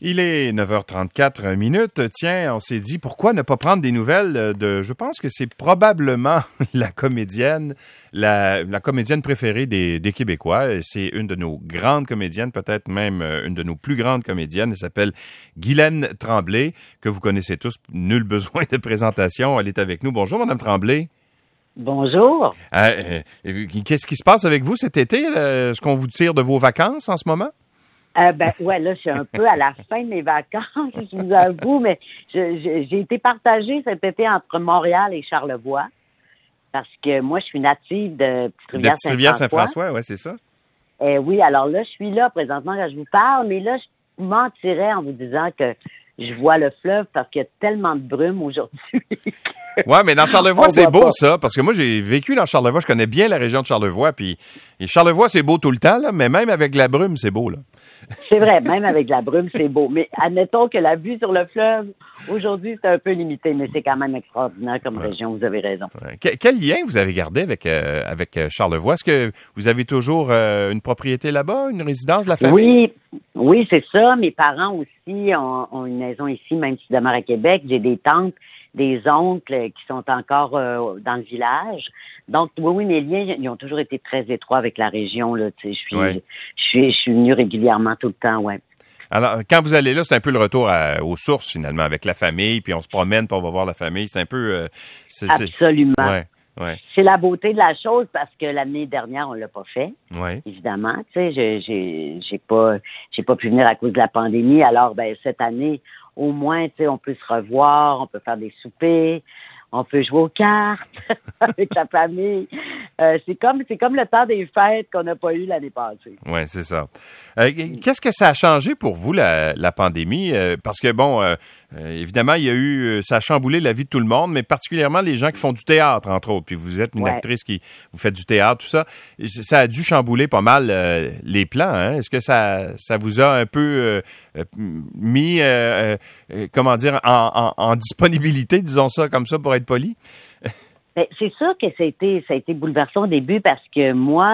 Il est 9h34 minutes. Tiens, on s'est dit, pourquoi ne pas prendre des nouvelles de, je pense que c'est probablement la comédienne préférée des Québécois. C'est une de nos grandes comédiennes, peut-être même une de nos plus grandes comédiennes. Elle s'appelle Guylaine Tremblay, que vous connaissez tous. Nul besoin de présentation. Elle est avec nous. Bonjour, Madame Tremblay. Bonjour. Qu'est-ce qui se passe avec vous cet été? Est-ce qu'on vous tire de vos vacances en ce moment? Ouais, là, je suis un peu à la fin de mes vacances, je vous avoue, mais j'ai été partagée cet été entre Montréal et Charlevoix, parce que moi, je suis native de Petite-Rivière-Saint-François, ouais, c'est ça. Oui, alors là, je suis là présentement quand je vous parle, mais là, je mentirais en vous disant que je vois le fleuve parce qu'il y a tellement de brume aujourd'hui. Ouais, mais dans Charlevoix, c'est beau, ça, parce que moi, j'ai vécu dans Charlevoix, je connais bien la région de Charlevoix, puis Charlevoix, c'est beau tout le temps, là, mais même avec la brume, c'est beau, là. C'est vrai, même avec la brume, c'est beau. Mais admettons que la vue sur le fleuve, aujourd'hui, c'est un peu limité, mais c'est quand même extraordinaire comme région, vous avez raison. Ouais. Quel lien vous avez gardé avec Charlevoix? Est-ce que vous avez toujours une propriété là-bas, une résidence de la famille? Oui, c'est ça. Mes parents aussi ont une maison ici, même si je demeure à Québec. J'ai des tantes, des oncles qui sont encore dans le village. Donc, oui, mes liens, ils ont toujours été très étroits avec la région, là. Tu sais, je suis venue régulièrement tout le temps, ouais. Alors, quand vous allez là, c'est un peu le retour aux sources, finalement, avec la famille, puis on se promène, puis on va voir la famille. C'est un peu... Absolument. Ouais. C'est la beauté de la chose parce que l'année dernière, on l'a pas fait. Ouais. Évidemment, tu sais, j'ai pas pu venir à cause de la pandémie. Alors, cette année, au moins, tu sais, on peut se revoir, on peut faire des soupers, on peut jouer aux cartes avec la famille. C'est comme le temps des fêtes qu'on n'a pas eu l'année passée. Oui, c'est ça. Qu'est-ce que ça a changé pour vous, la pandémie? Parce que, bon, évidemment, ça a chamboulé la vie de tout le monde, mais particulièrement les gens qui font du théâtre, entre autres. Puis vous êtes une actrice vous faites du théâtre, tout ça. Ça a dû chambouler pas mal les plans, hein? Est-ce que ça vous a un peu mis, comment dire, en disponibilité, disons ça comme ça, pour être poli? C'est sûr que ça a été bouleversant au début parce que moi,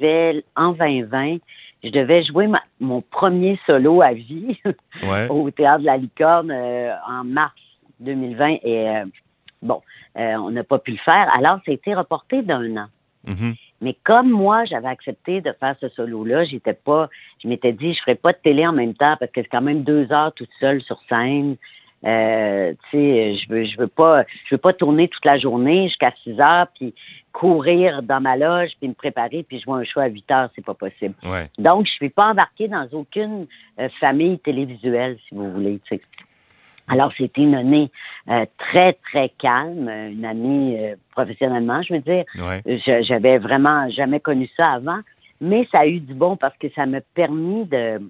en 2020, je devais jouer mon premier solo à vie au Théâtre de la Licorne en mars 2020 et on n'a pas pu le faire. Alors, ça a été reporté d'1 an. Mm-hmm. Mais comme moi, j'avais accepté de faire ce solo-là, je m'étais dit, je ferais pas de télé en même temps parce que c'est quand même 2 heures toute seule sur scène. Tu sais, je veux pas tourner toute la journée jusqu'à 6 heures puis courir dans ma loge puis me préparer puis jouer un show à 8 heures, c'est pas possible. Ouais. Donc, je suis pas embarquée dans aucune famille télévisuelle, si vous voulez, tu sais. Alors, c'était une année très, très calme, une année professionnellement, je veux dire. Ouais. J'avais vraiment jamais connu ça avant, mais ça a eu du bon parce que ça m'a permis de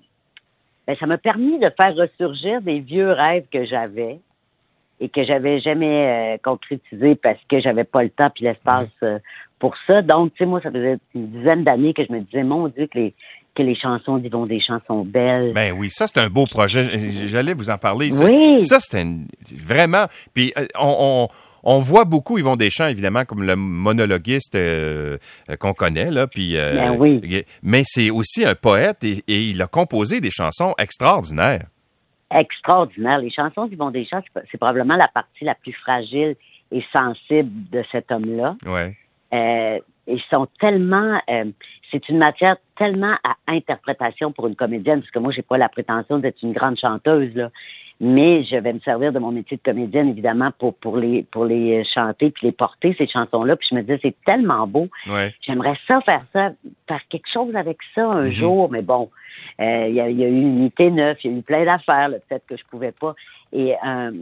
faire ressurgir des vieux rêves que j'avais et que j'avais jamais concrétisés parce que j'avais pas le temps puis l'espace pour ça. Donc, tu sais, moi, ça faisait une dizaine d'années que je me disais, mon Dieu, que les chansons d'Yvon Deschamps sont belles. Ben oui, ça, c'est un beau projet. J'allais vous en parler. Oui. Ça, c'était vraiment... Puis, on voit beaucoup Yvon Deschamps, évidemment, comme le monologuiste qu'on connaît, là. Puis, oui. Mais c'est aussi un poète et il a composé des chansons extraordinaires. Extraordinaire. Les chansons d'Yvon Deschamps, c'est probablement la partie la plus fragile et sensible de cet homme-là. Ouais. Ils sont tellement... c'est une matière tellement à interprétation pour une comédienne, parce que moi, j'ai pas la prétention d'être une grande chanteuse, là. Mais je vais me servir de mon métier de comédienne, évidemment, pour les chanter puis les porter, ces chansons-là. Puis je me disais, c'est tellement beau. Ouais. J'aimerais faire quelque chose avec ça un jour. Mais bon, il y a eu une unité 9, il y a eu plein d'affaires, peut-être que je pouvais pas. Et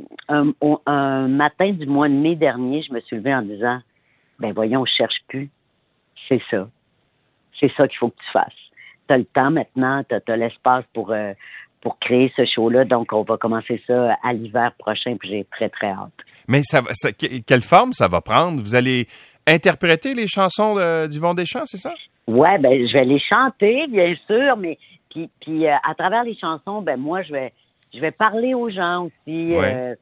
un matin du mois de mai dernier, je me suis levée en disant, voyons, je cherche plus. C'est ça. C'est ça qu'il faut que tu fasses. T'as le temps maintenant, t'as l'espace pour créer ce show-là. Donc, on va commencer ça à l'hiver prochain, puis j'ai très, très hâte. Mais quelle forme ça va prendre? Vous allez interpréter les chansons d'Yvon Deschamps, c'est ça? Ouais, je vais les chanter, bien sûr, mais puis à travers les chansons, moi, je vais parler aux gens aussi,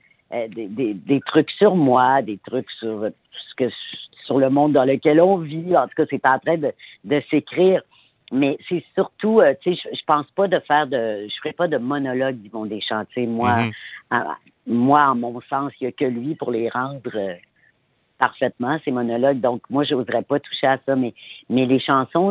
des trucs sur moi, des trucs sur le monde dans lequel on vit. En tout cas, c'est en train de s'écrire. Mais c'est surtout, tu sais, je pense pas je ferai pas de monologue d'Yvon Deschamps. Tu sais, moi, en mon sens, il y a que lui pour les rendre parfaitement, ces monologues. Donc, moi, j'oserais pas toucher à ça. Mais les chansons,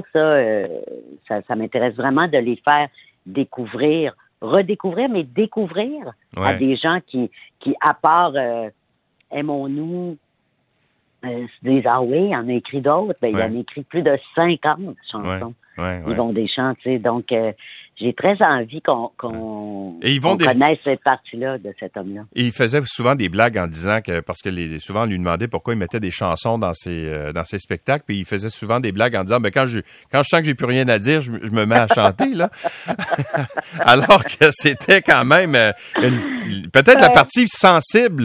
ça m'intéresse vraiment de les faire redécouvrir, mais découvrir à des gens qui à part Aimons-nous, se disent, ah oui, il en a écrit d'autres. Ben, il en a écrit plus de 50 chansons. Yvon Deschamps, tu sais. Donc, j'ai très envie qu'on connaisse cette partie-là de cet homme-là. Et il faisait souvent des blagues en disant que, parce que souvent on lui demandait pourquoi il mettait des chansons dans ses spectacles, puis il faisait souvent des blagues en disant, ben quand je sens que j'ai plus rien à dire, je me mets à chanter, là. Alors que c'était quand même peut-être la partie sensible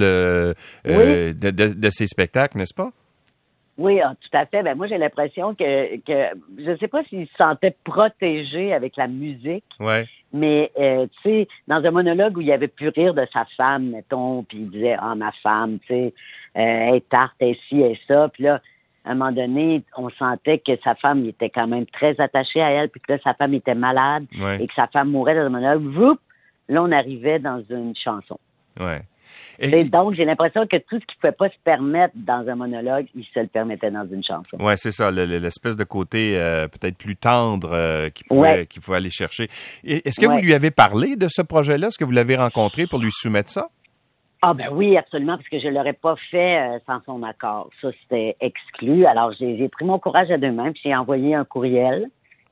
de ses spectacles, n'est-ce pas? Oui, tout à fait. Ben moi, j'ai l'impression que je sais pas s'il se sentait protégé avec la musique. Ouais. Mais tu sais, dans un monologue où il avait pu rire de sa femme, mettons, puis il disait ma femme, tu sais, elle est tarte, elle est ci, elle est ça, puis là, à un moment donné, on sentait que sa femme il était quand même très attachée à elle, puis que là, sa femme était malade et que sa femme mourait dans un monologue. Là, on arrivait dans une chanson. Ouais. Et donc, j'ai l'impression que tout ce qu'il ne pouvait pas se permettre dans un monologue, il se le permettait dans une chanson. Oui, c'est ça, l'espèce de côté peut-être plus tendre qu'il pouvait aller chercher. Est-ce que vous lui avez parlé de ce projet-là? Est-ce que vous l'avez rencontré pour lui soumettre ça? Ah ben oui, absolument, parce que je ne l'aurais pas fait sans son accord. Ça, c'était exclu. Alors, j'ai pris mon courage à deux mains, puis j'ai envoyé un courriel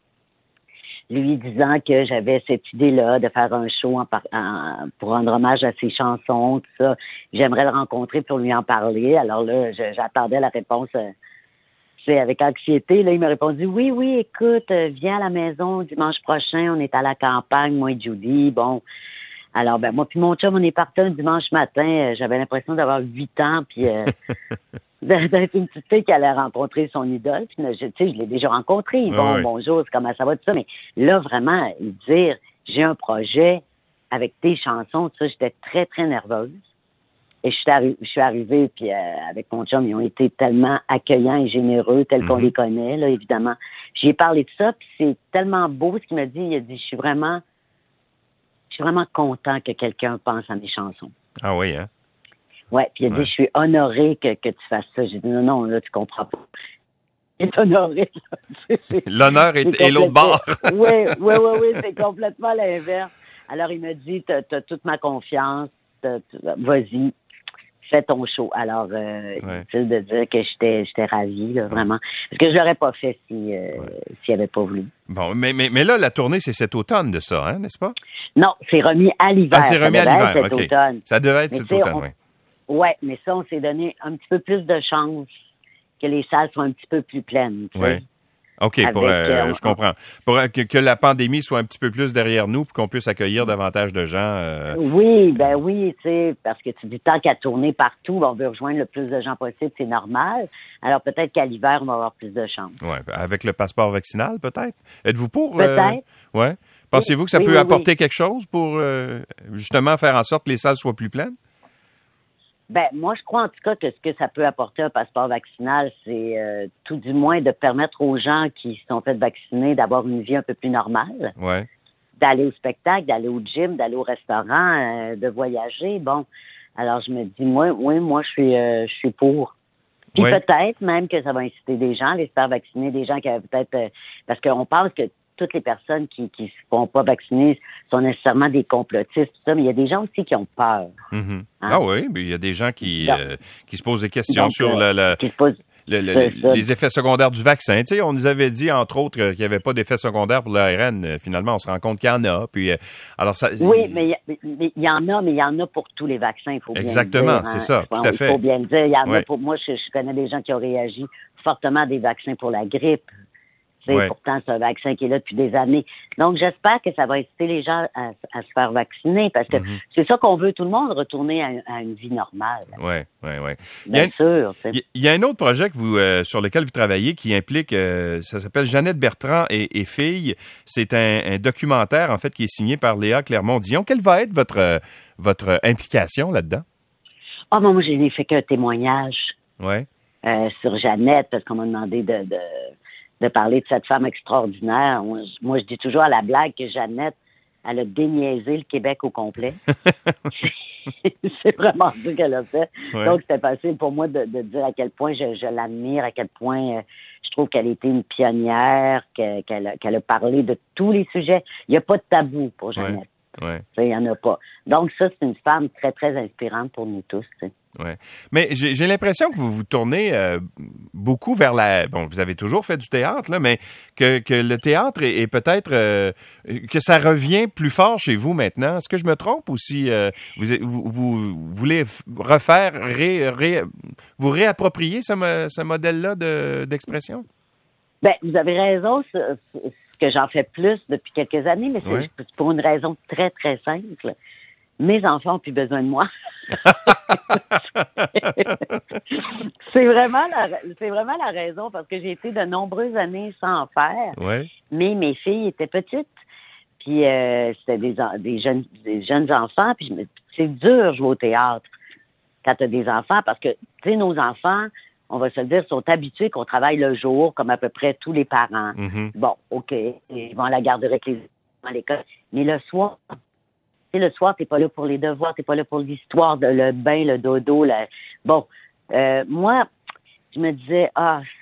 lui disant que j'avais cette idée-là de faire un show pour rendre hommage à ses chansons, tout ça. J'aimerais le rencontrer pour lui en parler. Alors là, j'attendais la réponse avec anxiété. Là, il m'a répondu, oui, écoute, viens à la maison dimanche prochain, on est à la campagne, moi et Judy. Bon, alors, ben moi puis mon chum, on est partis un dimanche matin. J'avais l'impression d'avoir 8 ans, puis d'être une petite fille qui allait rencontrer son idole. Puis, tu sais, je l'ai déjà rencontré. Bonjour, comment ça va, tout ça. Mais là, vraiment, dire, j'ai un projet avec tes chansons, tout ça, j'étais très, très nerveuse. Et je suis arrivée, puis avec mon chum, ils ont été tellement accueillants et généreux, tels qu'on les connaît, là, évidemment. J'ai parlé de ça, puis c'est tellement beau ce qu'il m'a dit. Il a dit, je suis vraiment content que quelqu'un pense à mes chansons. Ah oui, hein? Oui, puis il a dit, je suis honorée que tu fasses ça. J'ai dit, non, là, tu comprends pas. Il est honoré. L'honneur est l'autre bord. Oui, c'est complètement l'inverse. Alors, il m'a dit, t'as toute ma confiance, vas-y, fais ton show. Alors, inutile de dire que j'étais ravie, là, vraiment. Parce que je l'aurais pas fait s'il avait pas voulu. Bon, mais là, la tournée, c'est cet automne de ça, hein, n'est-ce pas? Non, c'est remis à l'hiver. Ah, c'est remis à l'hiver, cet automne. Ça devait être cet automne, oui. Oui, mais ça, on s'est donné un petit peu plus de chance que les salles soient un petit peu plus pleines. Oui. OK, je comprends. Pour que la pandémie soit un petit peu plus derrière nous pour qu'on puisse accueillir davantage de gens. Oui, tu sais, parce que tu dis tant qu'à tourner partout, on veut rejoindre le plus de gens possible, c'est normal. Alors peut-être qu'à l'hiver, on va avoir plus de chance. Oui, avec le passeport vaccinal, peut-être. Êtes-vous pour? Peut-être. Oui. Pensez-vous que ça peut apporter quelque chose pour justement faire en sorte que les salles soient plus pleines? Ben, moi, je crois en tout cas que ce que ça peut apporter un passeport vaccinal, c'est tout du moins de permettre aux gens qui se sont fait vacciner d'avoir une vie un peu plus normale. Ouais. D'aller au spectacle, d'aller au gym, d'aller au restaurant, de voyager. Bon, alors je me dis, moi, je suis pour. Puis peut-être même que ça va inciter des gens à aller se faire vacciner, des gens qui avaient peut-être... parce qu'on pense que toutes les personnes qui se font pas vacciner sont nécessairement des complotistes, tout ça, mais il y a des gens aussi qui ont peur. Mm-hmm. Hein? Ah oui, mais il y a des gens qui se posent des questions sur les effets secondaires du vaccin. Tu sais, on nous avait dit, entre autres, qu'il n'y avait pas d'effets secondaires pour l'ARN. Finalement, on se rend compte qu'il y en a. Puis, alors ça... Oui, mais il y en a pour tous les vaccins, il faut bien le dire. Exactement, c'est ça, tout à fait. Il faut bien le dire. Il y en a pour moi, je connais des gens qui ont réagi fortement à des vaccins pour la grippe. Pourtant, c'est un vaccin qui est là depuis des années. Donc, j'espère que ça va inciter les gens à se faire vacciner parce que c'est ça qu'on veut, tout le monde, retourner à une vie normale. Oui. Bien sûr. Il y a un autre projet sur lequel vous travaillez qui implique, ça s'appelle Jeannette Bertrand et filles. C'est un documentaire, en fait, qui est signé par Léa Clermont-Dion. Quelle va être votre implication là-dedans? Ah, moi, je n'ai fait qu'un témoignage sur Jeannette parce qu'on m'a demandé de parler de cette femme extraordinaire. Moi, je dis toujours à la blague que Jeannette, elle a déniaisé le Québec au complet. C'est vraiment ça qu'elle a fait. Ouais. Donc, c'était facile pour moi de dire à quel point je l'admire, à quel point je trouve qu'elle a été une pionnière, qu'elle a parlé de tous les sujets. Il n'y a pas de tabou pour Jeannette. Ouais. Il n'y en a pas. Donc, ça, c'est une femme très, très inspirante pour nous tous. T'sais. Ouais. Mais j'ai l'impression que vous vous tournez beaucoup vers bon, vous avez toujours fait du théâtre, là, mais que le théâtre est peut-être que ça revient plus fort chez vous maintenant. Est-ce que je me trompe ou si vous voulez refaire, vous réapproprier ce modèle-là d'expression? Ben, vous avez raison, que j'en fais plus depuis quelques années, mais c'est pour une raison très, très simple. Mes enfants n'ont plus besoin de moi. c'est vraiment la raison, parce que j'ai été de nombreuses années sans en faire. Ouais. Mais mes filles étaient petites. Puis c'était des jeunes enfants. Puis c'est dur jouer au théâtre quand tu as des enfants, parce que, tu sais, nos enfants, on va se le dire, sont habitués qu'on travaille le jour, comme à peu près tous les parents. Mm-hmm. Bon, OK, ils vont à la garderie avec les enfants à l'école. Mais le soir, t'es pas là pour les devoirs, t'es pas là pour l'histoire, le bain, le dodo. Bon, moi, je me disais,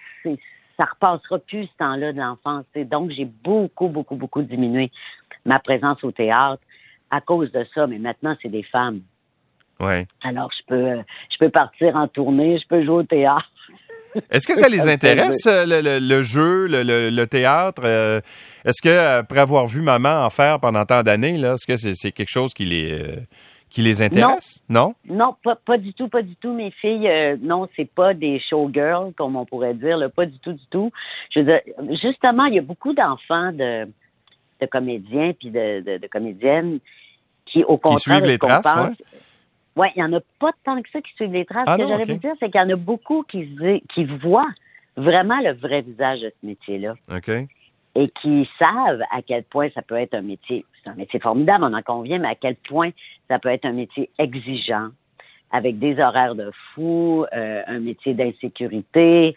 ça repassera plus ce temps-là de l'enfance. Donc, j'ai beaucoup, beaucoup, beaucoup diminué ma présence au théâtre à cause de ça. Mais maintenant, c'est des femmes. Ouais. Alors, je peux partir en tournée, je peux jouer au théâtre. Est-ce que ça les intéresse, le jeu, le théâtre? Est-ce que, après avoir vu maman en faire pendant tant d'années, là, est-ce que c'est quelque chose qui les intéresse? Non? Non, pas du tout, pas du tout. Mes filles, non, c'est pas des showgirls, comme on pourrait dire, là, pas du tout, du tout. Je veux dire, justement, il y a beaucoup d'enfants de comédiens puis de comédiennes qui, au contraire, qui suivent les traces, ouais. Oui, il n'y en a pas tant que ça qui suivent les traces. Ce que j'allais vous dire, c'est qu'il y en a beaucoup qui voient vraiment le vrai visage de ce métier-là. OK. Et qui savent à quel point ça peut être un métier. C'est un métier formidable, on en convient, mais à quel point ça peut être un métier exigeant, avec des horaires de fou, un métier d'insécurité,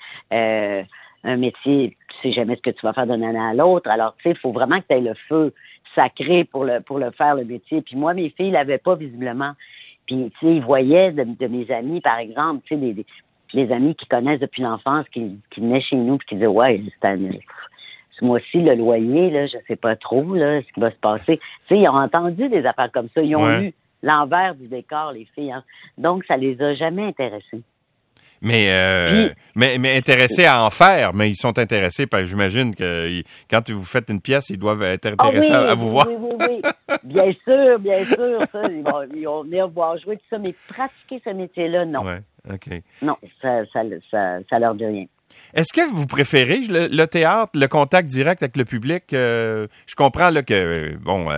un métier, tu sais jamais ce que tu vas faire d'une année à l'autre. Alors, tu sais, il faut vraiment que tu aies le feu sacré pour le faire, le métier. Puis moi, mes filles l'avaient pas visiblement. Puis, tu sais, ils voyaient de mes amis, par exemple, tu sais, les amis qui connaissent depuis l'enfance, qui venaient chez nous, puis qui disaient, ouais, ce mois-ci, le loyer, là, je sais pas trop, là, ce qui va se passer. Tu sais, ils ont entendu des affaires comme ça. Ils ont eu l'envers du décor, les filles. Hein. Donc, ça les a jamais intéressés. Mais intéressés à en faire, mais ils sont intéressés, parce que j'imagine que quand vous faites une pièce, ils doivent être intéressés à vous voir. Oui. Bien sûr. Ça, ils vont venir voir jouer tout ça, mais pratiquer ce métier-là, non. Ouais, OK. Non, ça leur dit rien. Est-ce que vous préférez le théâtre, le contact direct avec le public? Je comprends là que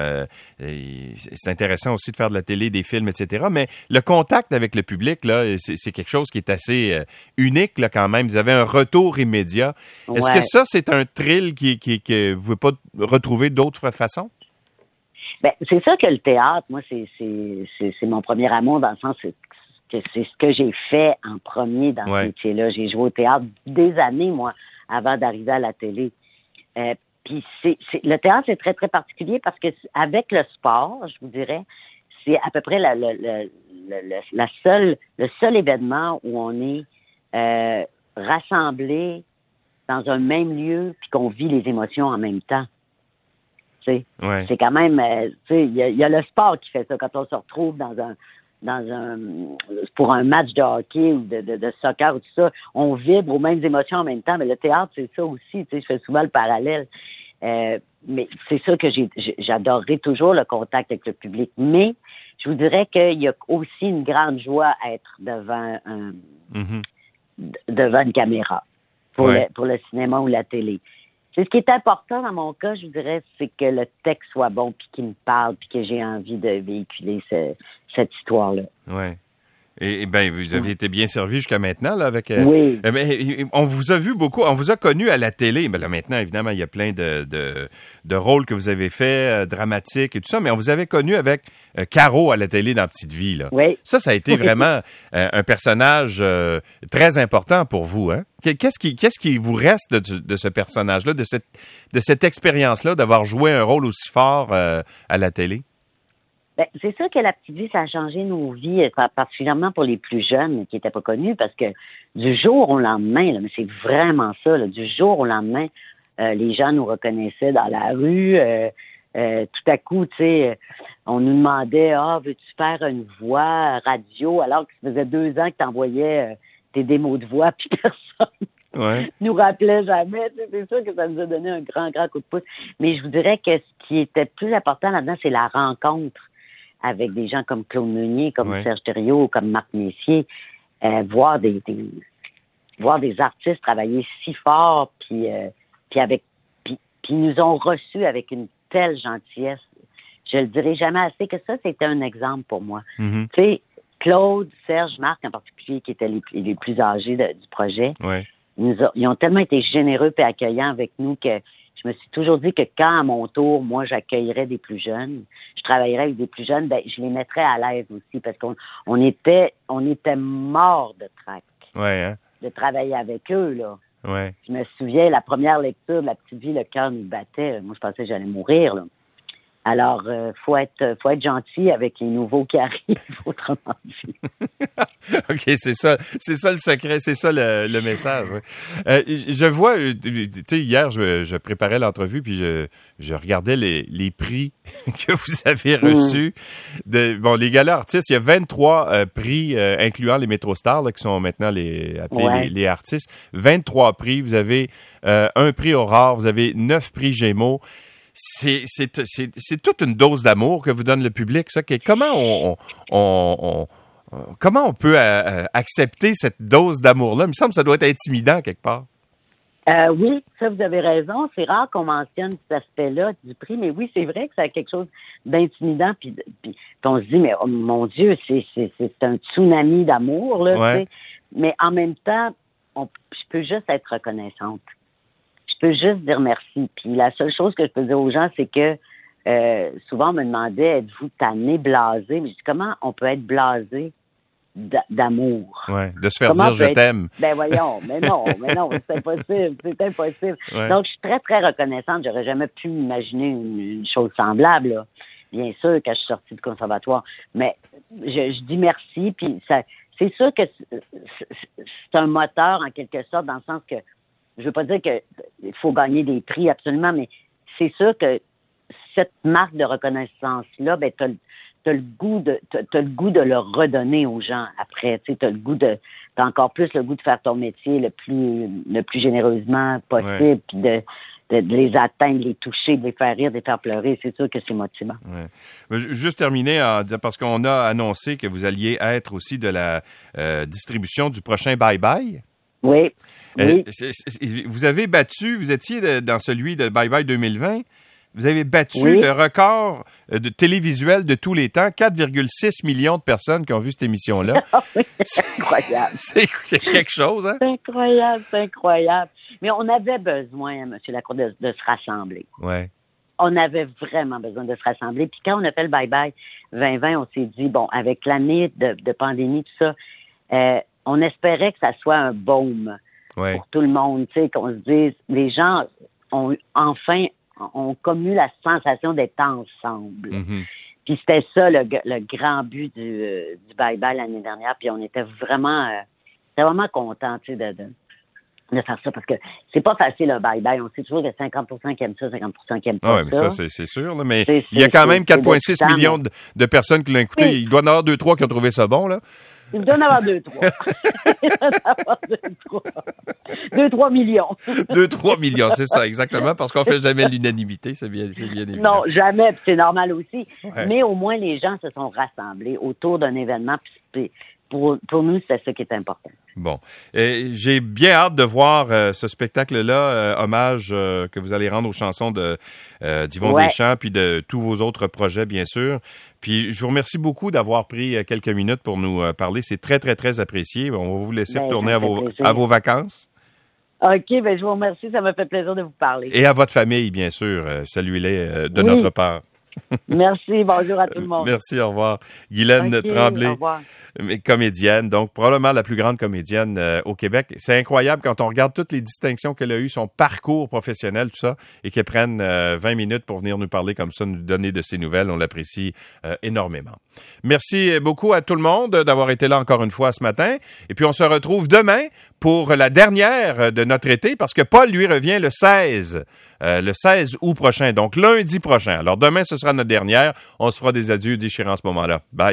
c'est intéressant aussi de faire de la télé, des films, etc. Mais le contact avec le public, là, c'est quelque chose qui est assez unique là quand même. Vous avez un retour immédiat. Est-ce que ça, c'est un thrill que vous ne pouvez pas retrouver d'autres façons? Ben, c'est ça que le théâtre, moi, c'est mon premier amour, dans le sens que c'est ce que j'ai fait en premier dans ce métier-là. J'ai joué au théâtre des années, moi, avant d'arriver à la télé. Puis le théâtre, c'est très, très particulier parce que avec le sport, je vous dirais, c'est à peu près le seul événement où on est rassemblés dans un même lieu puis qu'on vit les émotions en même temps. C'est quand même, il y a le sport qui fait ça. Quand on se retrouve pour un match de hockey ou de soccer ou tout ça, on vibre aux mêmes émotions en même temps. Mais le théâtre, c'est ça aussi. Je fais souvent le parallèle. Mais c'est ça que j'adorerais toujours, le contact avec le public. Mais je vous dirais qu'il y a aussi une grande joie à être devant une caméra pour le cinéma ou la télé. C'est ce qui est important dans mon cas, je vous dirais, c'est que le texte soit bon, puis qu'il me parle, puis que j'ai envie de véhiculer cette histoire-là. Ouais. Et bien, vous avez été bien servi jusqu'à maintenant, là, avec... Oui. On vous a vu beaucoup, on vous a connu à la télé. Mais là, maintenant, évidemment, il y a plein de rôles que vous avez faits, dramatiques et tout ça, mais on vous avait connu avec Caro à la télé dans Petite Vie, là. Oui. Ça a été vraiment un personnage très important pour vous, hein? Qu'est-ce qui vous reste de ce personnage-là, de cette expérience-là, d'avoir joué un rôle aussi fort à la télé? Ben, c'est sûr que la petite vie, ça a changé nos vies, particulièrement pour les plus jeunes qui n'étaient pas connus, parce que du jour au lendemain, là, mais c'est vraiment ça, là, du jour au lendemain, les gens nous reconnaissaient dans la rue. Tout à coup, tu sais, on nous demandait, veux-tu faire une voix radio, alors que ça faisait 2 ans que t'envoyais tes démos de voix, puis personne nous rappelait jamais. C'est sûr que ça nous a donné un grand, grand coup de pouce. Mais je vous dirais que ce qui était plus important là-dedans, c'est la rencontre avec des gens comme Claude Meunier, comme Serge Thériault, comme Marc Messier, voir des artistes travailler si fort, puis nous ont reçus avec une telle gentillesse. Je le dirai jamais assez que ça, c'était un exemple pour moi. Mm-hmm. Tu sais, Claude, Serge, Marc en particulier, qui étaient les plus âgés du projet, ils ont tellement été généreux et accueillants avec nous que je me suis toujours dit que quand, à mon tour, moi, j'accueillerais des plus jeunes, je travaillerais avec des plus jeunes, ben, je les mettrais à l'aise aussi, parce qu'on était morts de trac de travailler avec eux, là. Ouais. Je me souviens, la première lecture de La Petite Vie, le cœur nous battait. Moi, je pensais que j'allais mourir, là. Alors, faut être gentil avec les nouveaux qui arrivent, autrement dit. OK, c'est ça le secret, c'est ça le message. Ouais. Je vois, tu sais, hier, je préparais l'entrevue, puis je regardais les prix que vous avez reçus. Les galas artistes, il y a 23 prix, incluant les MétroStars, là, qui sont maintenant appelés les artistes. 23 prix, vous avez un prix Aurore, vous avez 9 prix Gémeaux. C'est toute une dose d'amour que vous donne le public, ça. Comment on peut accepter cette dose d'amour-là? Il me semble que ça doit être intimidant quelque part. Oui, ça, vous avez raison. C'est rare qu'on mentionne cet aspect-là du prix, mais oui, c'est vrai que ça a quelque chose d'intimidant. Puis on se dit, mais oh, mon Dieu, c'est un tsunami d'amour, là. Tu sais. Mais en même temps, je peux juste être reconnaissante. Je peux juste dire merci. Puis la seule chose que je peux dire aux gens, c'est que souvent on me demandait, êtes-vous tanné, blasé? Mais je dis, comment on peut être blasé d'amour? Ouais, de se faire dire je t'aime. Ben voyons, mais non, c'est impossible, c'est impossible. Ouais. Donc je suis très, très reconnaissante. J'aurais jamais pu imaginer une chose semblable, là. Bien sûr, quand je suis sortie du conservatoire. Mais je dis merci, puis ça, c'est sûr que c'est un moteur en quelque sorte, dans le sens que je veux pas dire que il faut gagner des prix absolument, mais c'est sûr que cette marque de reconnaissance-là, ben, t'as le goût de le redonner aux gens après. Tu sais, t'as encore plus le goût de faire ton métier le plus généreusement possible, puis de les atteindre, de les toucher, de les faire rire, de les faire pleurer. C'est sûr que c'est motivant. Ouais. Juste terminer parce qu'on a annoncé que vous alliez être aussi de la distribution du prochain Bye Bye. Oui. Oui. Vous étiez dans celui de Bye Bye 2020. Vous avez battu le record de télévisuel de tous les temps, 4,6 millions de personnes qui ont vu cette émission-là. C'est incroyable. C'est quelque chose, hein? C'est incroyable. Mais on avait besoin, M. Lacour, de se rassembler. Ouais. On avait vraiment besoin de se rassembler. Puis quand on a fait le Bye Bye 2020, on s'est dit, bon, avec l'année de pandémie, tout ça, on espérait que ça soit un baume pour tout le monde, tu sais, qu'on se dise, les gens ont comme eu la sensation d'être ensemble. Mm-hmm. Puis c'était ça le grand but du Bye Bye l'année dernière. Puis on était vraiment contents, tu sais, de faire ça, parce que c'est pas facile un Bye Bye. On sait toujours qu'il y a 50% qui aiment ça, 50% qui aiment pas ça. Oui, mais ça, c'est sûr. Là, mais il y a quand même 4,6 millions de personnes qui l'ont écouté. Oui. Il doit y en avoir 2-3 qui ont trouvé ça bon, là. Il doit en avoir 2-3. 2-3 millions. 2-3 millions, c'est ça, exactement, parce qu'on fait jamais l'unanimité, c'est bien évident. Non, jamais, puis c'est normal aussi. Ouais. Mais au moins, les gens se sont rassemblés autour d'un événement, puis pour nous, c'est ça qui est important. Bon. J'ai bien hâte de voir ce spectacle-là, hommage que vous allez rendre aux chansons d'Yvon Deschamps, puis de tous vos autres projets, bien sûr. Puis je vous remercie beaucoup d'avoir pris quelques minutes pour nous parler. C'est très, très, très apprécié. On va vous laisser retourner à vos vacances. OK, je vous remercie. Ça m'a fait plaisir de vous parler. Et à votre famille, bien sûr. Saluez-les de notre part. Merci. Bonjour à tout le monde. Merci. Au revoir. Guylaine Tremblay. Au revoir. Comédienne, donc probablement la plus grande comédienne au Québec. C'est incroyable quand on regarde toutes les distinctions qu'elle a eues, son parcours professionnel, tout ça, et qu'elle prenne 20 minutes pour venir nous parler comme ça, nous donner de ses nouvelles. On l'apprécie énormément. Merci beaucoup à tout le monde d'avoir été là encore une fois ce matin. Et puis on se retrouve demain pour la dernière de notre été, parce que Paul, lui, revient le 16 août prochain, donc lundi prochain. Alors demain, ce sera notre dernière. On se fera des adieux déchirants à ce moment-là. Bye.